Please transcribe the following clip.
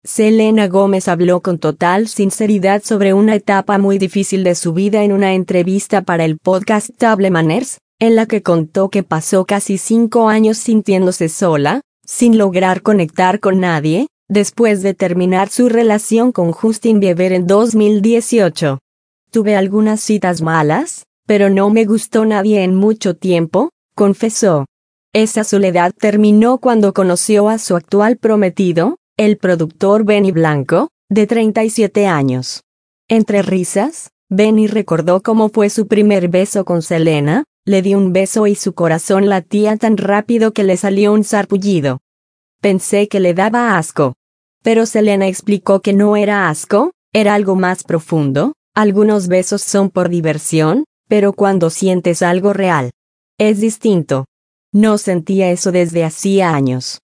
Selena Gomez habló con total sinceridad sobre una etapa muy difícil de su vida en una entrevista para el podcast Table Manners, en la que contó que pasó casi 5 años sintiéndose sola, sin lograr conectar con nadie, después de terminar su relación con Justin Bieber en 2018. Tuve algunas citas malas, pero no me gustó nadie en mucho tiempo, confesó. Esa soledad terminó cuando conoció a su actual prometido, el productor Benny Blanco, de 37 años. Entre risas, Benny recordó cómo fue su primer beso con Selena. Le di un beso y su corazón latía tan rápido que le salió un sarpullido. Pensé que le daba asco. Pero Selena explicó que no era asco, era algo más profundo. Algunos besos son por diversión, pero cuando sientes algo real, es distinto. No sentía eso desde hacía años.